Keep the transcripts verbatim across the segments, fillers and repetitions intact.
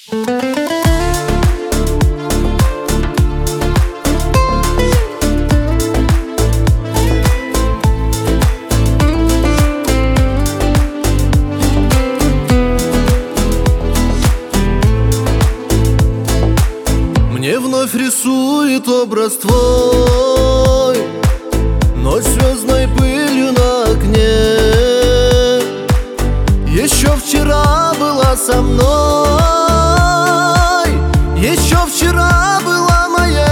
Мне вновь рисует образ твой ночь звездной пылью на окне. Еще вчера была со мной, еще вчера была моей.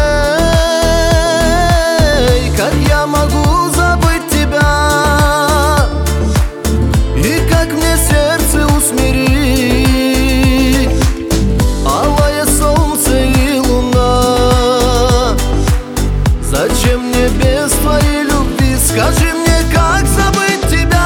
Как я могу забыть тебя, и как мне сердце усмирить? Алое солнце и луна, зачем мне без твоей любви? Скажи мне, как забыть тебя,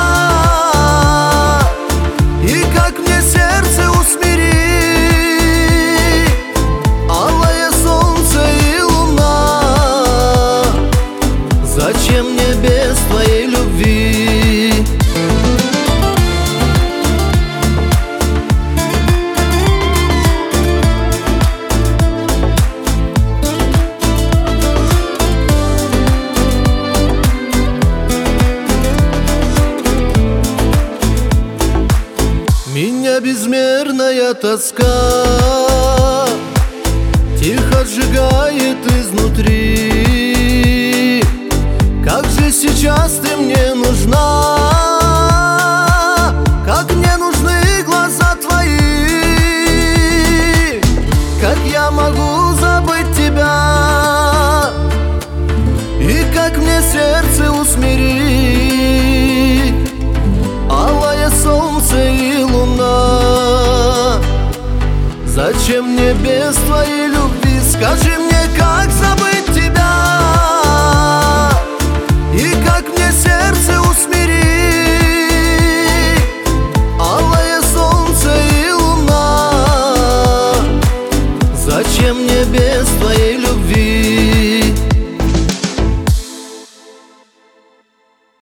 и как мне сердце усмирить? Алое солнце и луна, зачем мне без твоей любви? Меня безмерная тоска тихо сжигает изнутри. Как же сейчас ты мне нужна, как мне нужны глаза твои. Как я могу забыть тебя, и как мне сердце усмирить? Алое солнце и луна, зачем мне без твоей любви? Скажи мне, как забыть тебя, и как мне сердце усмирить? Алое солнце и луна, зачем мне без твоей любви?